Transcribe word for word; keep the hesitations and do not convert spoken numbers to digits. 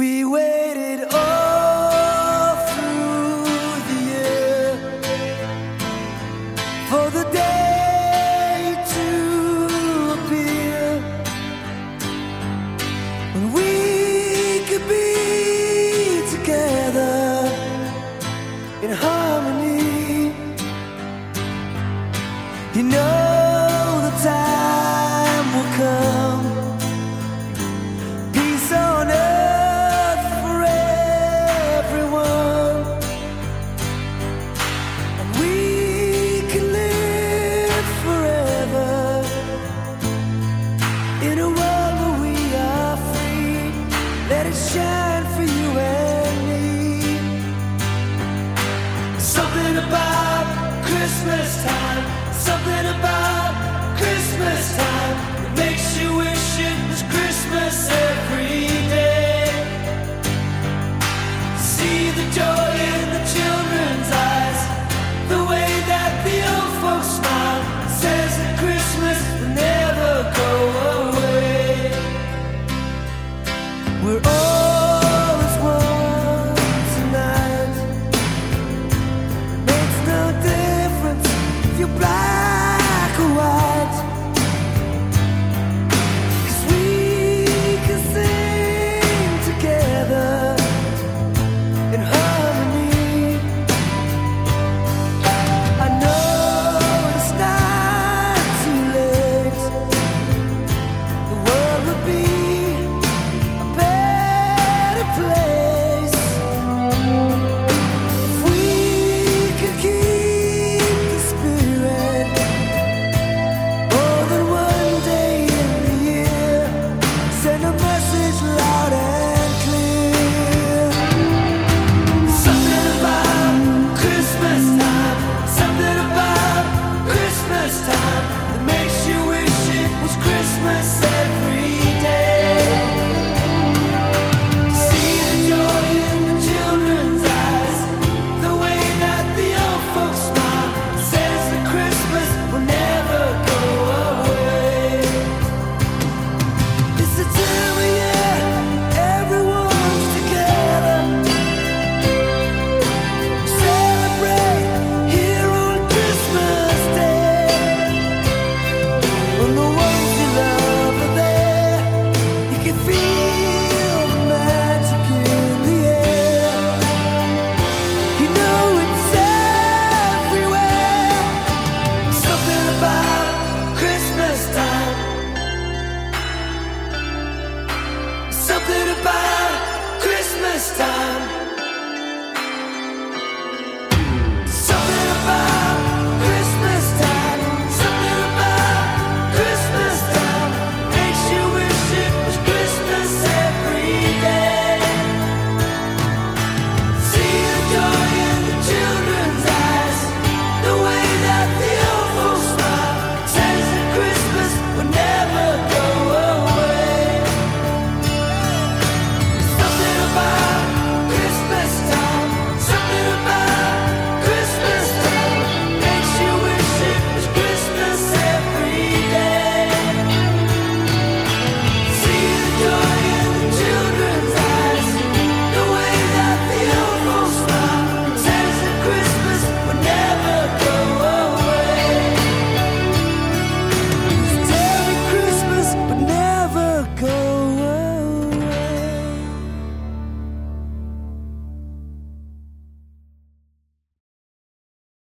We waited all through the year for the day to appear when we could be together in harmony. You know the time will come, peace on earth for everyone, and we can live forever in a world where we are free. Let it shine for you and me. Something about Christmas time, something about Christmas time that makes you wish it was Christmas every day. See the joy in the children's eyes, the way that the old folks smile, says that Christmas will never go away. We're all